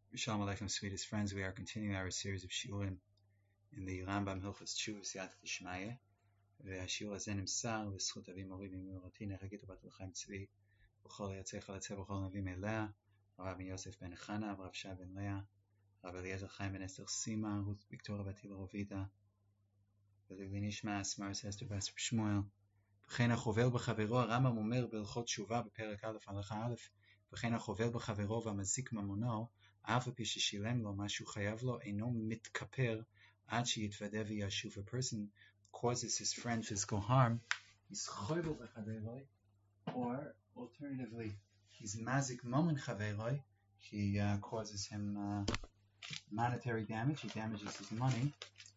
Shalom Aleichem, sweetest friends. We are continuing our series of shiurim in the Rambam Hilchos Tshuva Siyata D'Shmaya. והשיעור הזה נמסר בזכות אבי מורי ומורתי נהגית ובת לחיים צבי וכל יוצאי חלצי וכל נביא מאליה, הרב בן יוסף בן חנה, הרב שי בן לאה, הרב אליעזר חיים בן אסתר סימה, רות ויקטוריה בת הילה רובידה, ולעילוי נשמת מרס אסתר ואסתר שמואל. וכן החובל בחברו, הרמב"ם אומר בהלכות תשובה בפרק א' הלכה א', וכן החובל בחברו והמזיק ממונו, אף על פי ששילם לו מה שהוא חייב לו, אינו מתכפר עד שיתוודה וישוב. A person causes his friend physical harm, he's choivel b'chaveroi, or alternatively, he's mazik momen chaveroi, he causes him monetary damage, he damages his money.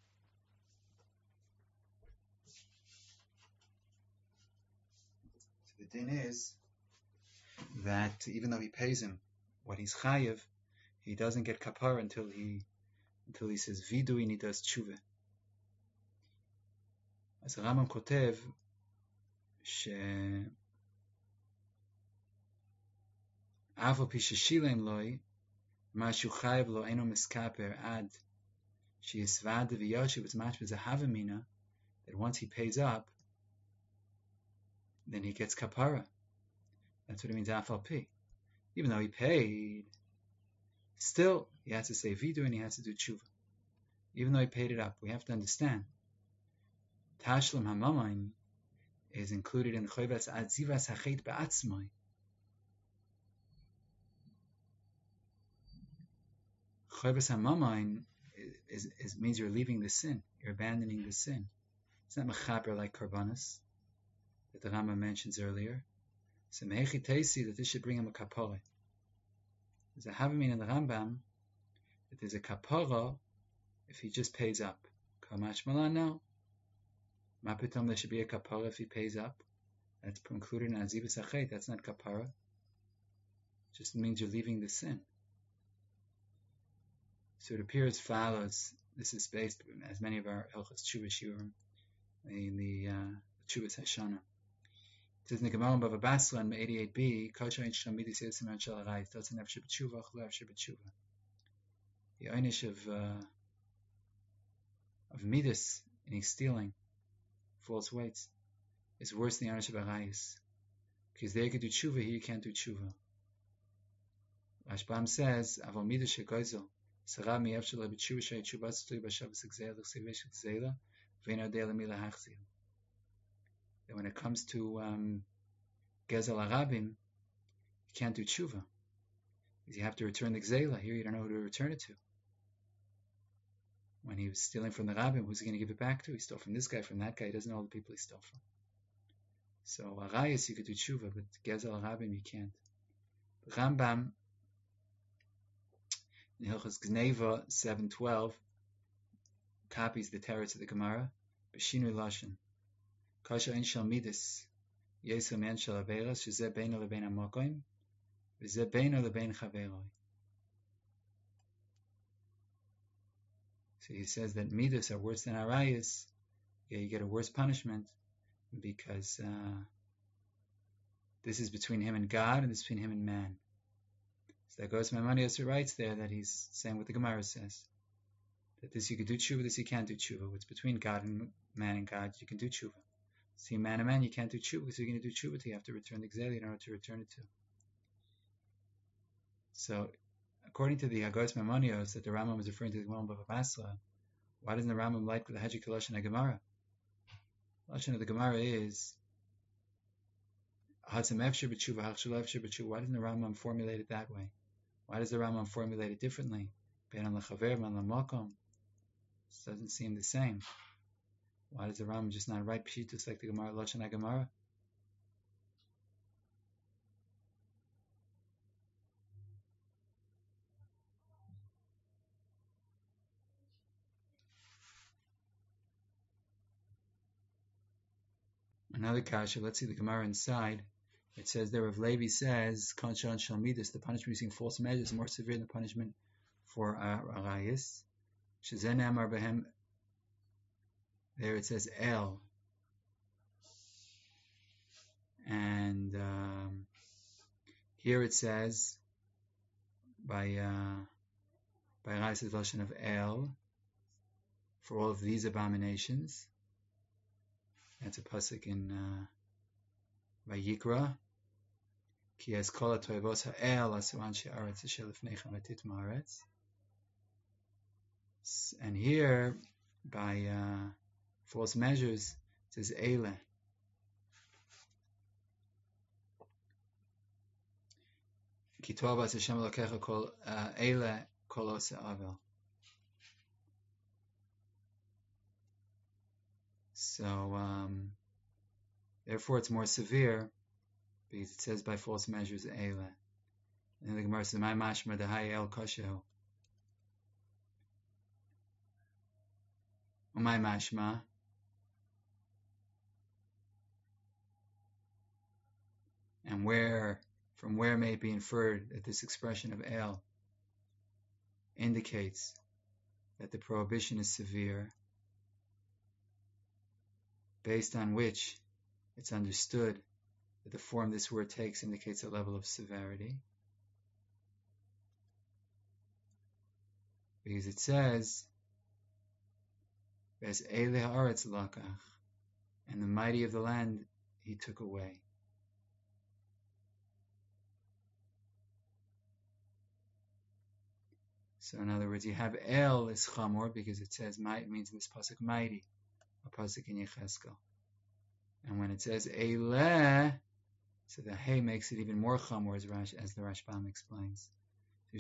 So the din is that even though he pays him what he's chayev, he doesn't get kapara until he says vidui and he does tshuva. אז הרמב"ם כותב שאף על פי ששילם לוי מה שהוא חייב לו אינו מסכפר עד שיסוודה ויושב. It's much as a havamina that once he pays up, then he gets kapara. That's what it means af al pi. Even though he paid, still he has to say vidu and he has to do tshuva. Even though he paid it up, we have to understand Tashlim HaMamain is included in Choyvas Adzivas Hachet Ba'atzmai. Choyvas HaMamain means you're leaving the sin, you're abandoning the sin. It's not mechaber like Karbanas that the Rambam mentions earlier. So Mehechi Teisi that this should bring him a kapara. There's a Havamin in the Rambam that there's a kapara if he just pays up. Kamash Malan now. Mapitom, there should be a kapara if he pays up. That's included in Azivas Hachet. That's not kapara. It just means you're leaving the sin. So it appears follows. This is based, as many of our Hilchos Tshuva shiurim in the Tshuvas Hashana. It says in the Gemara Bava Basra in 88b, Kosher Ein Shlom Midas Yedus Siman Shel Arayis Dotzin Nefesh B'Tshuva Chlu Nefesh B'Tshuva. The einish of Midas in stealing false weights is worse than the einish of Arayis, because there you can do tshuva, here you can't do tshuva. Rashbam says, Aval Midas Shegozel Sarah Miyav Shelo B'Tshuva Shei Tshuva Tzutui B'Shavas Gzeila L'Chsevesh Gzeila V'Eino Dei L'Mila Hachzil. That when it comes to Gezel Arabim, you can't do tshuva, because you have to return the Gzeila. Here you don't know who to return it to. When he was stealing from the Rabbim, who's he going to give it back to? He stole from this guy, from that guy. He doesn't know all the people he stole from. So Arayis you could do tshuva, but Gezel Arabim you can't. The Rambam in Hilchos Gneva 7:12 copies the teretz of the Gemara. B'shinui lashon. Kasher ein shel midas yesel men shel averas shezeh beino lebein hamokoim v'zeh beino lebein chaveroi. So he says that midas are worse than arayas. Yeah, you get a worse punishment because this is between him and God and this is between him and man. So that goes Maimonides writes there that he's saying what the Gemara says. That this you can do tshuva, this you can't do tshuva. What's between God and man and God, you can do tshuva. See, man and man, you can't do tshuva, because you're going to do tshuva, you have to return the gzeila in order to return it to. So, according to the Hagos Maimonides that the Rambam was referring to the Gemara Bava Basra, why doesn't the Rambam like the Hajjik Lashon HaGemara? The Lashon of the Gemara is Hatzem Efshir B'tshuva, Hachshul Efshir B'tshuva. Why doesn't the Rambam formulate it that way? Why does the Rambam formulate it differently? Ben al Lachaver, Ben al Makom. This doesn't seem the same. Why does the Rambam just not write Pshitus like the Gemara Lashon HaGemara? Another kasha, let's see the Gemara inside. It says there, Rav Levi says, Kanshan Shalmidas, the punishment using false measures is more severe than the punishment for Arayis. Shazen Amar Behem, there it says El. And here it says, by By Arayis is Lashon of El, for all of these abominations. That's a pasuk in Vayikra. Ki es kol ha'toivos ha'el asu anshe aretz asher lefnechem etit ma'aretz. And here, by false measures, it says Eile. Ki tov as Hashem Elokecha kol Eile kol ose avel. So, therefore, it's more severe because it says by false measures Eile. And the Gemara says, "My mashma dehai el koshehu." My mashma. And from where may it be inferred that this expression of El indicates that the prohibition is severe, based on which it's understood that the form this word takes indicates a level of severity. Because it says, Ves Eile ha'aretz lakach, and the mighty of the land he took away. So in other words, you have El is chamor because it says might means in this pasuk mighty, a pasuk in Yecheskel. And when it says Eileh, so the Hey makes it even more chamor as the Rashbam explains. The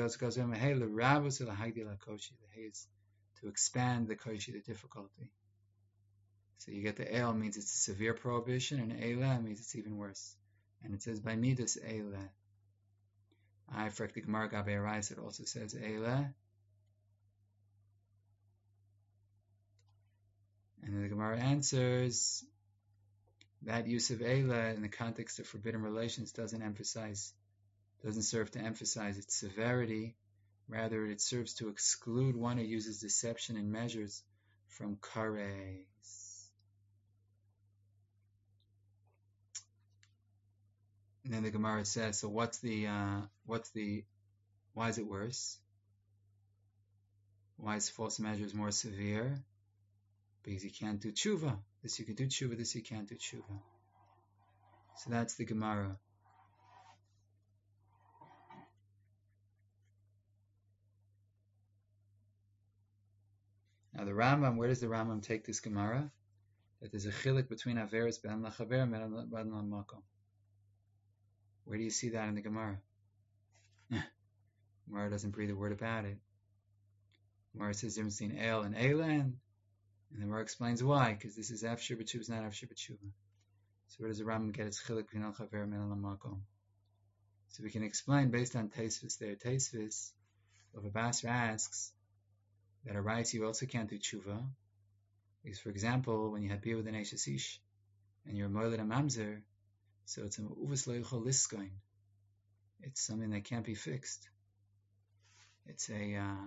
Hey is to expand the koshi, the difficulty. So you get the El means it's a severe prohibition, and Eileh means it's even worse. And it says by midas Eileh. I frek the Gemara Gabe Arayis, it also says Eileh. And then the Gemara answers that use of Eileh in the context of forbidden relations doesn't serve to emphasize its severity. Rather, it serves to exclude one who uses deception and measures from kares. And then the Gemara says, so why is it worse? Why is false measures more severe? Because you can't do tshuva. This you can do tshuva, this you can't do tshuva. So that's the Gemara. Now the Rambam, where does the Rambam take this Gemara? That there's a chilik between Averis ben Lachaver and ben Makom. Where do you see that in the Gemara? Gemara doesn't breathe a word about it. Gemara says the difference between El and Eilen, and the Gemara explains why, because this is Afshir B'tshuva, it's not Afshir B'tshuva. So where does the Rambam get its chilik between Lachaver and ben Makom? So we can explain based on Taisvis there. Taisvis, Rav Basra asks, that a right you also can't do tshuva, because for example, when you have beer with an Eishes Ish, and you're moiled a mamzer, so it's an uvas loichol liskoin. It's something that can't be fixed. It's an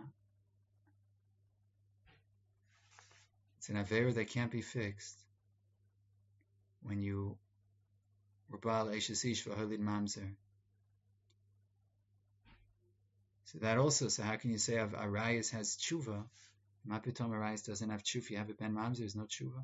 avera that can't be fixed. When you were bal Eishes Ish for holid mamzer. So that also, so how can you say Arayis has tshuva? Mapitom Arayis doesn't have tshuva. You have a ben mamzer, there's no tshuva.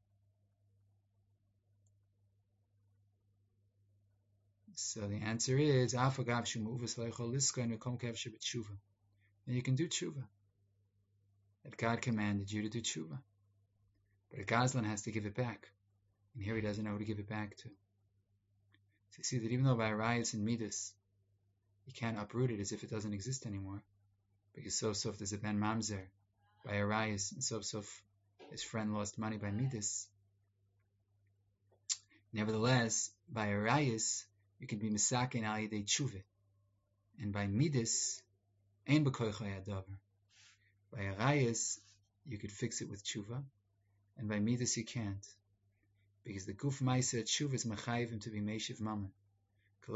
So the answer is Afagav Shumuvas Leichol Liska and Mekom Kev Shabbat Tshuva. And you can do tshuva. That God commanded you to do tshuva. But a Gazlan has to give it back. And here he doesn't know who to give it back to. So you see that even though by Arayis and Midas you can't uproot it as if it doesn't exist anymore. Because so there's a ben mamzer by Arayis, and so his friend lost money by Midas. Nevertheless, by Arayis, you can be misakin al yedei tshuva. And by Midas, ein b'koychai adavar. By Arayis, you could fix it with tshuva. And by Midas, you can't. Because the guf ma'aseh tshuva is mechayiv him to be meishiv mammon. So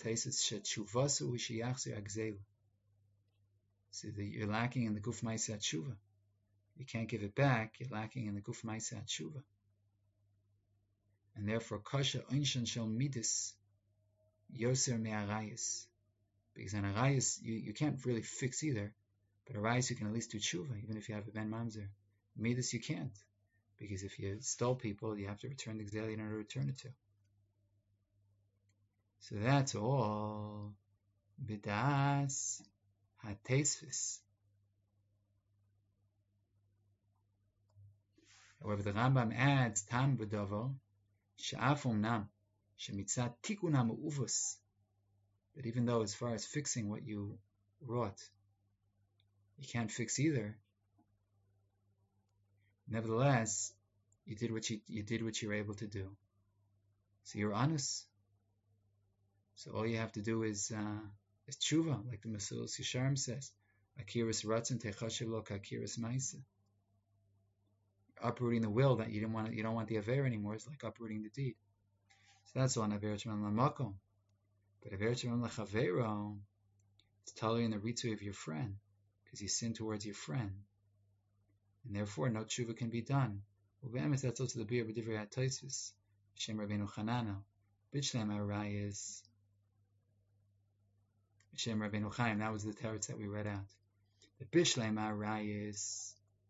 that you're lacking in the guf ma'aseh tshuva. You can't give it back. You're lacking in the guf ma'aseh tshuva. And therefore, kasha oinshan shel midas yoser me'arayis. Because on arayis, you can't really fix either. But a Rayas you can at least do tshuva, even if you have a ben mamzer. Midas you can't, because if you stole people, you have to return the gzeila in order to return it to. So that's all. Bidas hatesvis. However, the Rambam adds tam v'dovo she'af umnam shemitzat tikun ha'me'uvos, that even though as far as fixing what you wrought, you can't fix either. Nevertheless, you did what you were able to do. So you're honest. So all you have to do is tshuva, like the Mesilas Yesharim says, akiras ratzon techashiv lo kakiras ma'isa. Uprooting the will that you don't want the aver anymore is like uprooting the deed. So that's all an aver shemam lamakom. But aver shemam lachavero, it's totally in the ritzui of your friend, because you sin towards your friend, and therefore no tshuva can be done. Uve'emes, that's also the beer b'divrei ha'toisvis, Shem Rabbeinu Chananel, b'shlem ha'rayis, Shem Rabbeinu Chaim. That was the teretz that we read out. The b'shlem ha'rayis,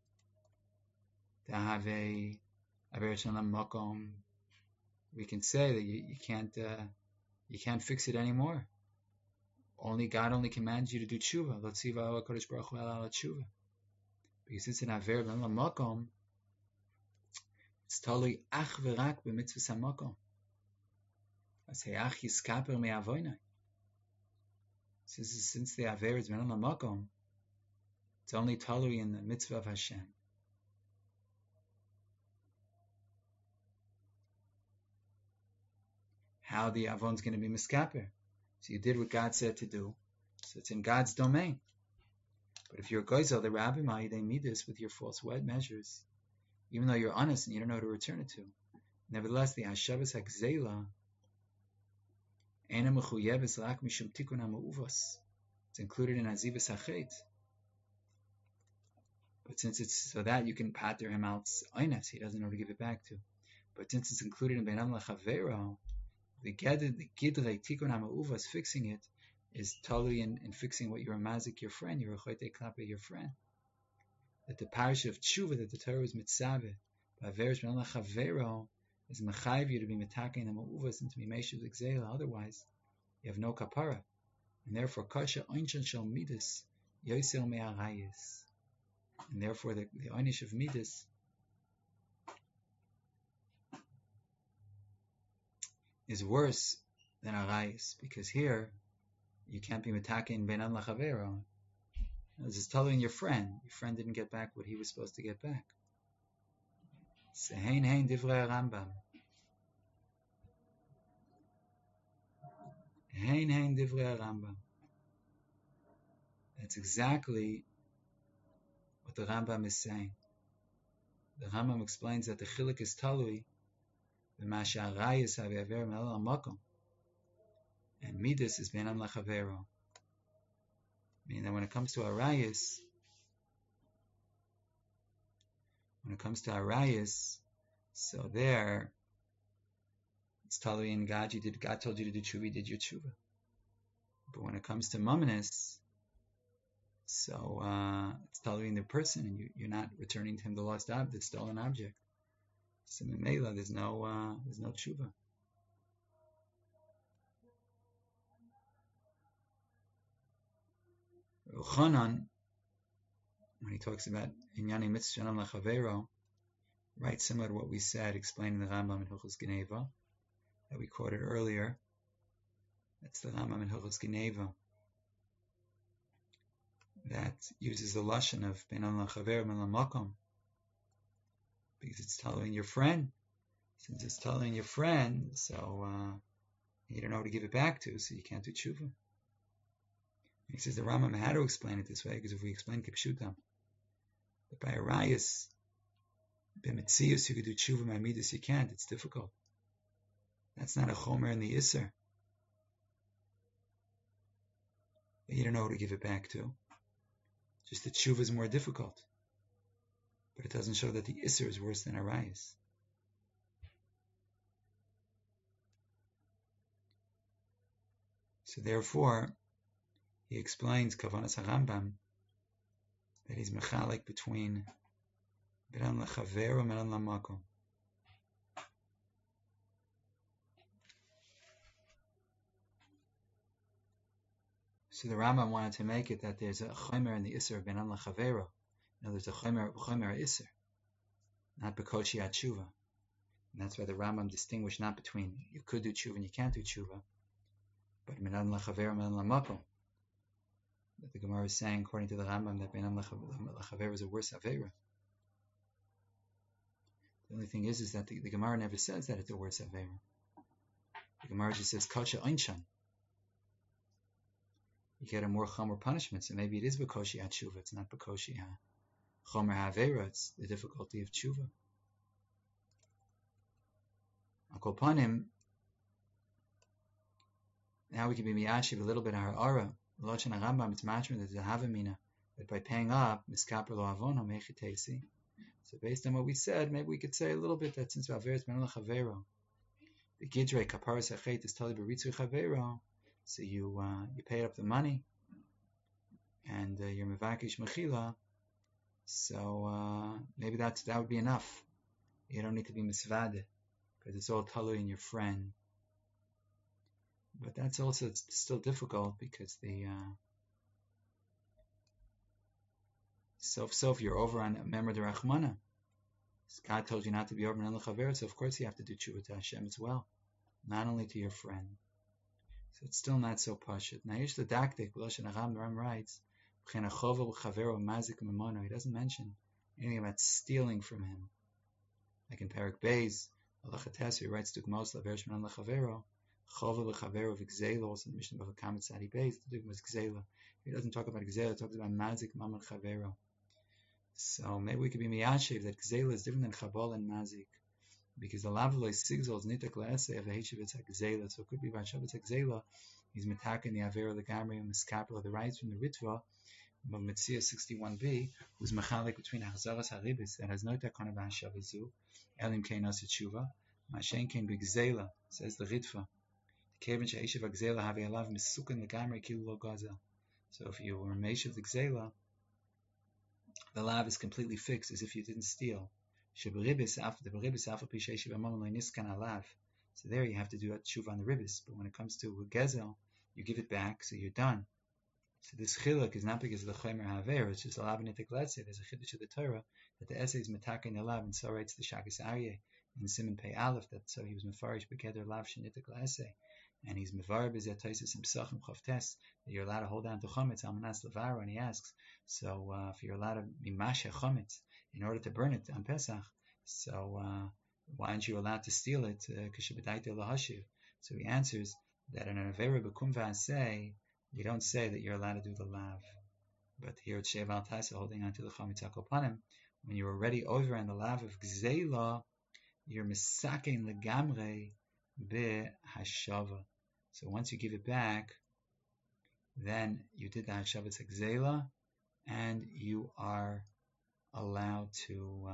Tahave aver shemam makom. We can say that you can't fix it anymore. God only commands you to do tshuva. L'tziva HaKadosh Baruch Hu ala tshuva. Because it's an aver b'lam makom, it's totally ach v'rak b'mitzvus hamakom. As he'ach yiskaper me'avoinai. Since the aver is b'lam makom, it's only totally in the mitzvah of Hashem. How the avon is going to be miskaper. So you did what God said to do, so it's in God's domain. But if you're a goyzel, the rabbim they meet this with your false wet measures, even though you're honest and you don't know who to return it to. Nevertheless, the hashavas hagzeila ena mechuyevus rak mishum tikun ha'me'uvos. It's included in azivas hachet. But since it's so that you can pater him out oines, he doesn't know to give it back to. But since it's included in benam lachavero, the gidrei tikun ha'me'uvos, fixing it, is totally in fixing what you're a mazik your friend, you're a chote klape your friend. That the parish of tshuva that the Torah is mitzaveh, by verish benam lachavero, is mechayiv you to be metakein ha'me'uvos and to be meishuv l'gzeila. Otherwise, you have no kapara, and therefore kasha oinshan shel midas yoisel me'arayis, and therefore the oinish of midas is worse than arayis, because here you can't be metakein benam lachavero. This is telling your friend didn't get back what he was supposed to get back. So hein divrei Rambam. Hein divrei Rambam. That's exactly what the Rambam is saying. The Rambam explains that the chiluk is talui b'masha arayis have'aver me'al makom, and midas is benam lachavero. Meaning that when it comes to arayis, so there it's talui in God. God told you to do tshuva, you did your tshuva. But when it comes to mumnus, so it's talui in the person, and you're not returning to him the lost object, the stolen object. So Mimela, there's no tshuva. Yochanan, when he talks about inyani mitzvah lachavero, right, similar to what we said, explaining the Rambam in Hilchos Geneva that we quoted earlier. That's the Rambam in Hilchos Geneva that uses the lashon of benam lachavero me'al makom, because it's telling your friend. Since it's telling your friend, so you don't know who to give it back to, so you can't do tshuva. He says the Rambam had to explain it this way, because if we explain kipshutam, but by arayis, b'metzius you could do tshuva, by midas you can't. It's difficult. That's not a chomer in the isser. But you don't know who to give it back to. Just the tshuva is more difficult. But it doesn't show that the isser is worse than arayis. So therefore, he explains Kavanas HaRambam that he's mechalik between Benan L'Chaver and Benan L'Makom. So the Rambam wanted to make it that there's a chomer in the Isser of Benan L'Chavero. Now there's a chomer Isser, not Bekoshi Tshuva. And that's why the Rambam distinguished not between you could do tshuva and you can't do tshuva, but Benan L'Chaver and Benan L'Makom. That the Gemara is saying, according to the Rambam, that Benan L'Chaver is a worse Avera. The only thing is that the Gemara never says that it's a worse Avera. The Gemara just says Kasha Einshan. You get a more chomer punishment, so maybe it is Bekoshi Tshuva, it's not Bekoshi chomer Havera, it's the difficulty of tshuva. Akol Panim, now we can be miyashiv a little bit ha'ara. Loshen Rambam, it's mashma that there's a havamina, that by paying up, miskaper lo avono mechitesi. So based on what we said, maybe we could say a little bit that since Averis Benan L'Chavero, the Gidrei Kaparas HaChet is Tali B'Ritzui Chavero, so you pay up the money, and you're Mevakish Mechila, so maybe that would be enough. You don't need to be Misvade, because it's all Talu in your friend. But that's also still difficult, because the if you're over on Memra de Rachmana, God told you not to be over on L'Chaver, so of course you have to do tshuva to Hashem as well, not only to your friend. So it's still not so pashut. Now here's the daktik. The Ram writes, he doesn't mention anything about stealing from him. Like in Parak Beis, he writes to Gmos Lavesh Benan L'Chavero, Chova L'Chavero v'Gzeila, also in the Mishnah of Kamet Sadi Beis, the Dugma is Gzeila. He doesn't talk about Gzeila, he talks about Mazik Maman Chavero. So maybe we could be miyashiv that Gzeila is different than Chabal and Mazik, because the Lavaloy Sigzol is Nitak L'Esei of the Heshavitz HaGzeila, so it could be by Shavitz HaGzeila, he's metaking the Avera L'Gamri and Miskapel of the rights from the Ritva, but Mitzvah 61b, who's mechalik between Achzaras HaRibis, that has no takon of Hashavazu, Elim Kein Asa Tshuva, Mashen Kein B'Gzeila, says the Ritva. Kevin She'eshav HaGzeila Havi Alav Misukin L'Gamri Kilu Lo Gazel. So if you were Meshav the Gzeila, the lav is completely fixed, as if you didn't steal. So there you have to do a tshuva on the ribis, but when it comes to gezel, you give it back, so you're done. So this chiluk is not because of the chomer haver, it's just a lav nitik letze. There's a chiddush of the Torah that the essay is metakin the lav, and so writes the Shagas Aryeh in Siman Pei Aleph, that so he was mefarish bekeder lav shenitik letze, and he's mevar b'zeh toisus imsachim chavtes, that you're allowed to hold down to chometz almanas levara, and he asks, so if you're allowed to mimashe chometz in order to burn it on Pesach, so why aren't you allowed to steal it? So he answers that in an avera b'kum v'aseh, you don't say that you're allowed to do the lav. But here at Sheval Taisa, holding on to the chometz hakopanim, when you're already over on the lav of gzeila, you're misakein legamre behashava. So once you give it back, then you did the hashavat gzeila, and you are allowed to,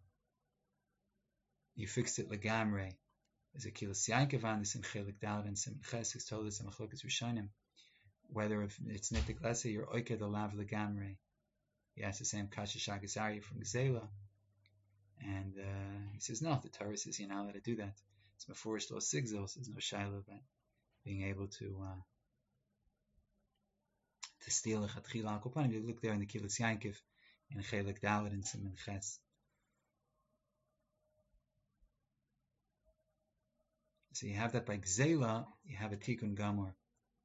you fixed it legamre. As a kilas yankevan, this in chelik dalad and sim ches, who's told us in machlokas rishonim, whether if it's nitik lesa, you're oike the lav legamre. He asks the same kasha shagas Aryeh from gzeila, and he says no, the Torah says you're not allowed to do that. It's mefurish lo sigzos, there's no shaila about being able to steal a chatchila al kopanim. You look there in the Kilas Yankiv in Chelik Dalet and Siman Ches. So you have that by Gzeila, you have a Tikkun Gamor.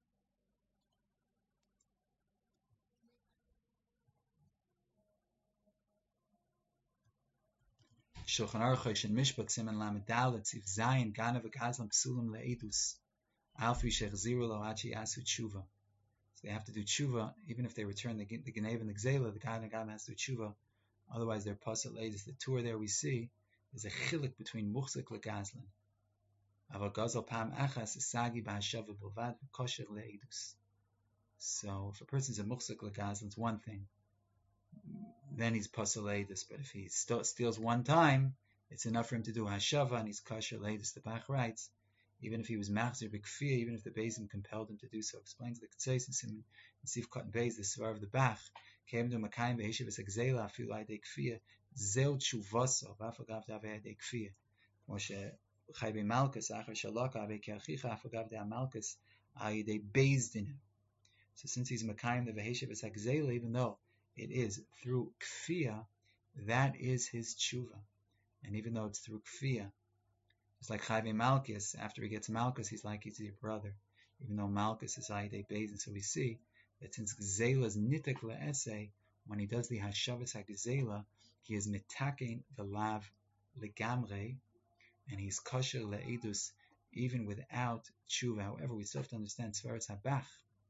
Shulchan Aruch Hoshen Mishpat Siman Lamed Dalet Sif Zayin Ganav Gazlam Psulim Le'edus Alfi Shechziru Lo Achi Asu Tshuva. So they have to do tshuva, even if they return the Genev and the Gzeila, the Ganav Gam has to do tshuva. Otherwise, they're pasal leidus. The tour there we see is a chilik between muchzik legazlan. Aval gazal pam achas sagi b'hashava bilvad v'kosher leidus. So if a person's a muchzik legazlan, it's one thing. Then he's pasal leidus. But if he steals one time, it's enough for him to do hashava and he's kosher leidus. The Bach writes, even if he was machzir b'kfir, even if the Beis Din compelled him to do so, explains the Ketzeis and Sif Cotton Beis, the Svar of the Bach, Came to Makayim Beheshivas Exela Afilu Aydei Kfiyah Zeu Tshuvaso V'Afagav Davei Aydei Kfiyah. Moshe Chaybe Malkus Achar Shalaka Avei Keachicha Afagav Davei Malkus Aydei Beis Dinim. So since he's Makayim the Beheshivas Exela, even though it is through Kfiyah, that is his tshuva. And even though it's through Kfiyah, it's like Chayve Malkus. After he gets Malkus, he's like he's your brother. Even though Malkus is Aydei Beis. And so we see that since Gzela is nitek le'esei, when he does the Hashavas HaGzela, he is mitaking the lav legamre, and he's kosher le'edus, even without tshuva. However, we still have to understand Tzvaras Habach.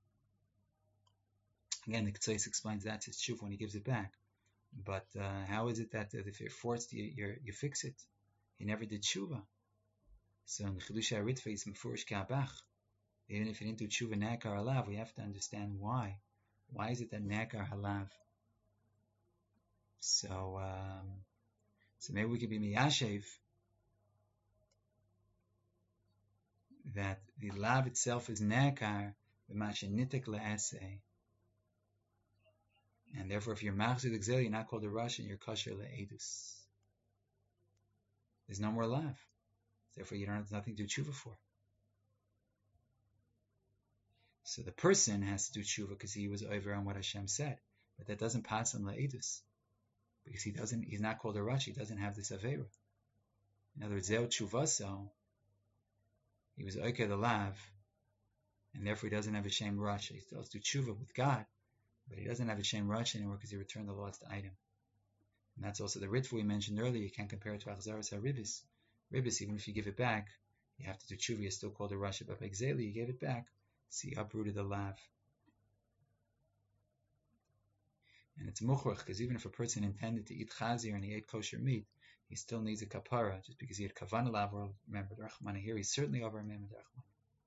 Again, the Ketzos explains that's his tshuva when he gives it back. But how is it that if you're forced, you fix it? He never did tshuva. So in Chidush HaRitva, he's mefurish ka'abach. Even if he didn't do tshuva nakar halav, we have to understand why. Why is it that nakar halav? So maybe we could be miyashev that the lav itself is nakar, b'mashen nitek le'aseh. And therefore, if you're machzir l'gzel, you're not called a Russian, you're kosher le'edus. There's no more lav. Therefore, you don't have nothing to do tshuva for. So the person has to do tshuva because he was over on what Hashem said. But that doesn't pass him le'edus. Because he's not called a Rush, he doesn't have this Aveira. In other words, Zeo Tshuvaso, he was Oike the Lav, and therefore he doesn't have a Shem Rush. He still has to do tshuva with God, but he doesn't have a Shem Rush anymore because he returned the lost item. And that's also the Ritva we mentioned earlier. You can't compare it to Achzaras HaRibis. Ribis, even if you give it back, you have to do tshuva, you're still called a Rush. But by Gzeli, you gave it back, so you uprooted the Lav. And it's mukhrach, because even if a person intended to eat chazir and he ate kosher meat, he still needs a kapara, just because he had kavanah lav, or remember the Rachmana here, he's certainly over a memad Rachmana.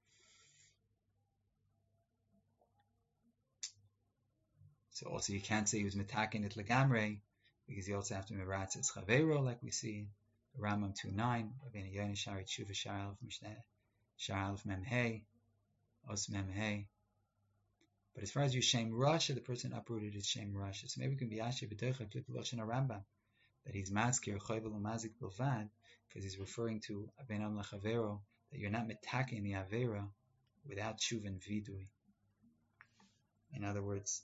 So also you can't say he was metakin it legamre, because you also have to meratz es chavero, like we see the Rambam 2:9, Rabbeinu Yonah Shari Tshuva Shari Aleph Mishneh Shari Aleph Mem Hey, Os Mem Hey. But as far as your Shem Rasha, the person uprooted his Shem Rasha. So maybe we can be Asher B'Docha Klik Loshen Rambam that he's Maskir Choyvel Umazik Bilvad because he's referring to Abenam Lachavero, that you're not metaking the Avera without Tshuva and Vidui. In other words,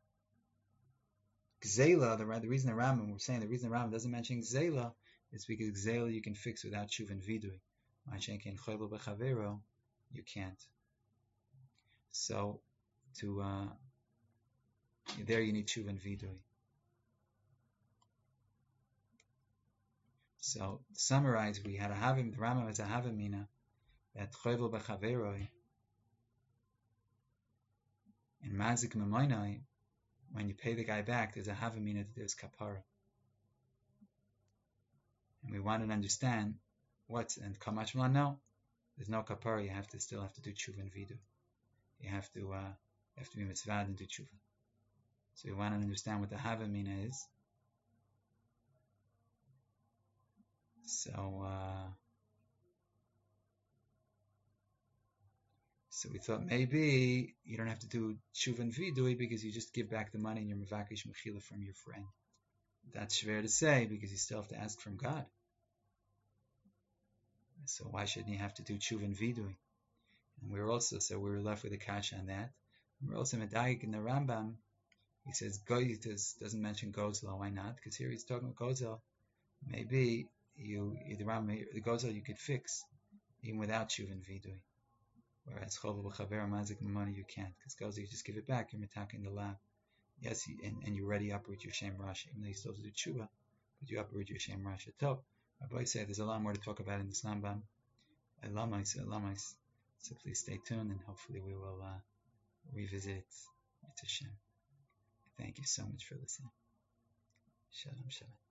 Gzela, the reason the Rambam doesn't mention Gzela is because Gzela you can fix without Tshuva and Vidui. Mashenkin Choyvel B'Chavero, you can't. So there you need tshuva and vidui. So to summarize, we had the Rambam has a havamina that chovel b'chaveroi and mazik memoinai, when you pay the guy back, there's a havamina that there's kapara. And we want to understand and kamach mlan, no, there's no kapara. You still have to do tshuva and vidui. You have to be mitzvah and do tshuva. So we want to understand what the havamina is. So we thought maybe you don't have to do tshuva and vidui because you just give back the money and you're mevakish mechila from your friend. That's fair to say because you still have to ask from God. So why shouldn't you have to do tshuva and vidui? And we were left with a kasha on that. And we're also medayik in the Rambam. He says doesn't mention Gozel. Why not? Because here he's talking about Gozel. Maybe the Gozel you could fix even without tshuva and vidui. Whereas chovel b'chaver mazik money you can't, because Gozel you just give it back. You're attacking the lab. Yes, and you already uproot your shem rasha. Even though you still have to do tshuva, but you uproot your shem rasha. So Rabbi said there's a lot more to talk about in this Rambam. Elamais. So please stay tuned, and hopefully we will revisit it. It's a Shem. Thank you so much for listening. Shalom, shalom.